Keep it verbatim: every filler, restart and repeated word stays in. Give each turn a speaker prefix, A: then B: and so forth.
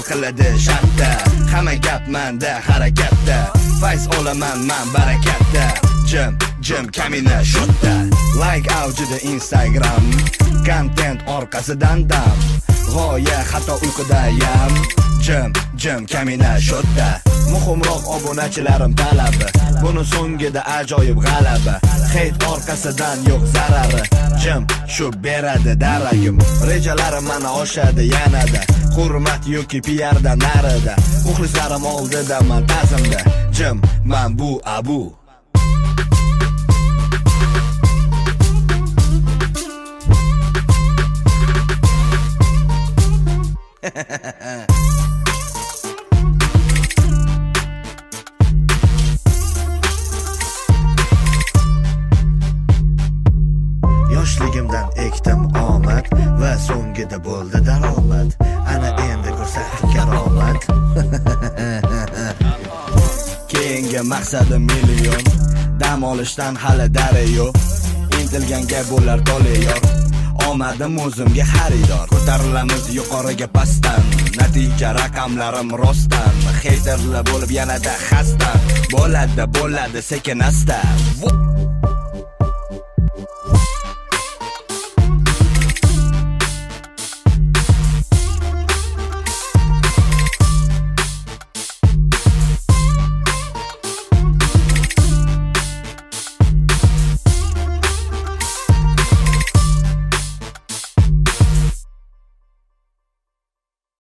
A: qiladi shartta. Hamma gap menda harakatda, fayz olaman men barakatda. Jim jim kamina shotda, like avjida Instagram, content orqasidan dam, g'oya hatto uyqudayam. Jim jim kamina shotda, muhimroq obunachilarim talabi, buni so'ngida ajoyib g'alaba. Hate orqasidan yo'q zarari, jim shu beradi daragim. Rejalarim mana oshadi yanada, hurmat yoki P R'dan narida. Muxlislarim oldida men tazimda, jim men bu abu. Yoshligimdan ekdim omad va so'ngida bo'ldi daromad. Ana endi ko'rsatdim karomat. Keyingi maqsadim million, dam olishdan hali darayo. Intilganga bo'lar to'layor, omadim o'zimga xaridor. Ko'tarilamiz yuqoriga pastdan, natija raqamlarim rostdan. Haterlar bo'lib yanada xasta, bo'ladi bo'ladi sekin asta.